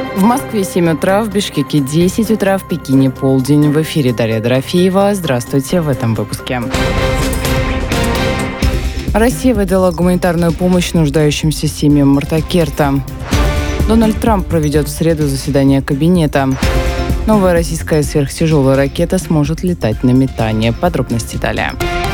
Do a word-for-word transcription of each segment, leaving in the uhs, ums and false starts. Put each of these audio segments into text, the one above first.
В Москве семь утра, в Бишкеке десять утра, в Пекине полдень. В эфире Дарья Дорофеева. Здравствуйте в этом выпуске. Россия выдала гуманитарную помощь нуждающимся семьям Мартакерта. Дональд Трамп проведет в среду заседание кабинета. Новая российская сверхтяжелая ракета сможет летать на метане. Подробности далее.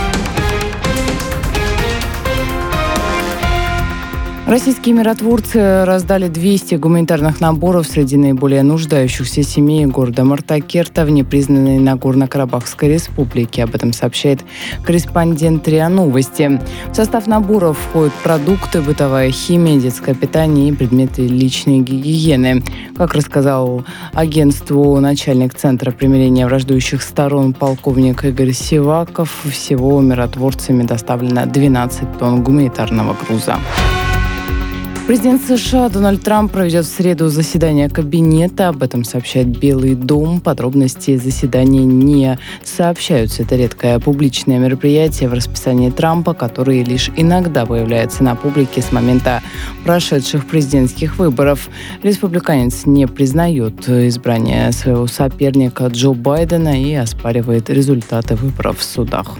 Российские миротворцы раздали двести гуманитарных наборов среди наиболее нуждающихся семей города Мартакерта в непризнанной Нагорно-Карабахской республике. Об этом сообщает корреспондент РИА Новости. В состав наборов входят продукты, бытовая химия, детское питание и предметы личной гигиены. Как рассказал агентству начальник Центра примирения враждующих сторон полковник Игорь Сиваков, всего миротворцами доставлено двенадцать тонн гуманитарного груза. Президент США Дональд Трамп проведет в среду заседание кабинета. Об этом сообщает Белый дом. Подробности заседания не сообщаются. Это редкое публичное мероприятие в расписании Трампа, которое лишь иногда появляется на публике с момента прошедших президентских выборов. Республиканец не признает избрание своего соперника Джо Байдена и оспаривает результаты выборов в судах.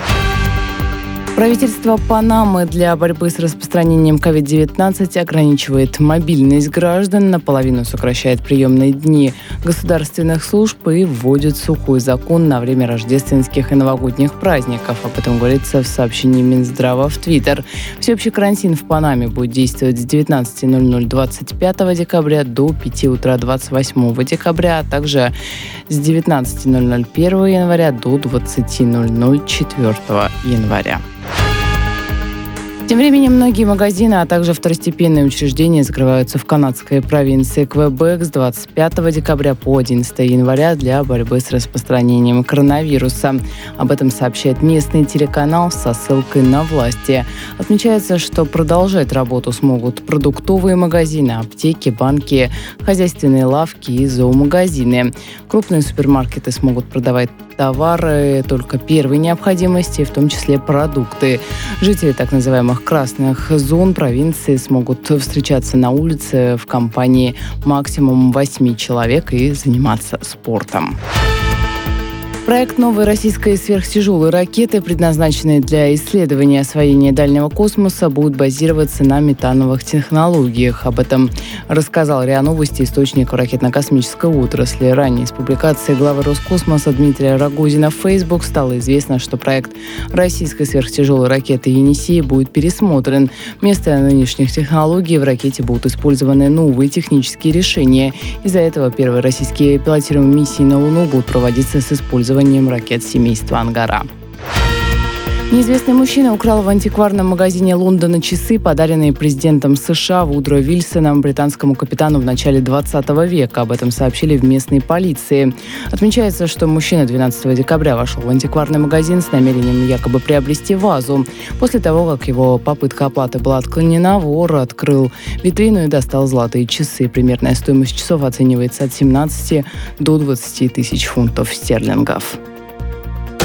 Правительство Панамы для борьбы с распространением ковид девятнадцать ограничивает мобильность граждан, наполовину сокращает приемные дни государственных служб и вводит сухой закон на время рождественских и новогодних праздников. Об этом говорится в сообщении Минздрава в Твиттер. Всеобщий карантин в Панаме будет действовать с девятнадцати ноль-ноль двадцать пятого декабря до пяти утра двадцать восьмого декабря, а также с девятнадцати ноль-ноль первого января до двадцати ноль-ноль четвёртого января. Тем временем многие магазины, а также второстепенные учреждения закрываются в канадской провинции Квебек с двадцать пятого декабря по одиннадцатого января для борьбы с распространением коронавируса. Об этом сообщает местный телеканал со ссылкой на власти. Отмечается, что продолжать работу смогут продуктовые магазины, аптеки, банки, хозяйственные лавки и зоомагазины. Крупные супермаркеты смогут продавать товары только первой необходимости, в том числе продукты. Жители так называемых красных зон провинции смогут встречаться на улице в компании максимум восьми человек и заниматься спортом. Проект новой российской сверхтяжелой ракеты, предназначенной для исследования освоения дальнего космоса, будет базироваться на метановых технологиях. Об этом рассказал РИА Новости источник ракетно-космической отрасли. Ранее из публикации главы Роскосмоса Дмитрия Рогозина в Facebook стало известно, что проект российской сверхтяжелой ракеты «Енисей» будет пересмотрен. Вместо нынешних технологий в ракете будут использованы новые технические решения. Из-за этого первые российские пилотируемые миссии на Луну будут проводиться с использованием ракет семейства «Ангара». Неизвестный мужчина украл в антикварном магазине Лондона часы, подаренные президентом США Вудро Вильсоном британскому капитану в начале двадцатого века. Об этом сообщили в местной полиции. Отмечается, что мужчина двенадцатого декабря вошел в антикварный магазин с намерением якобы приобрести вазу. После того, как его попытка оплаты была отклонена, вор открыл витрину и достал золотые часы. Примерная стоимость часов оценивается от семнадцати до двадцати тысяч фунтов стерлингов.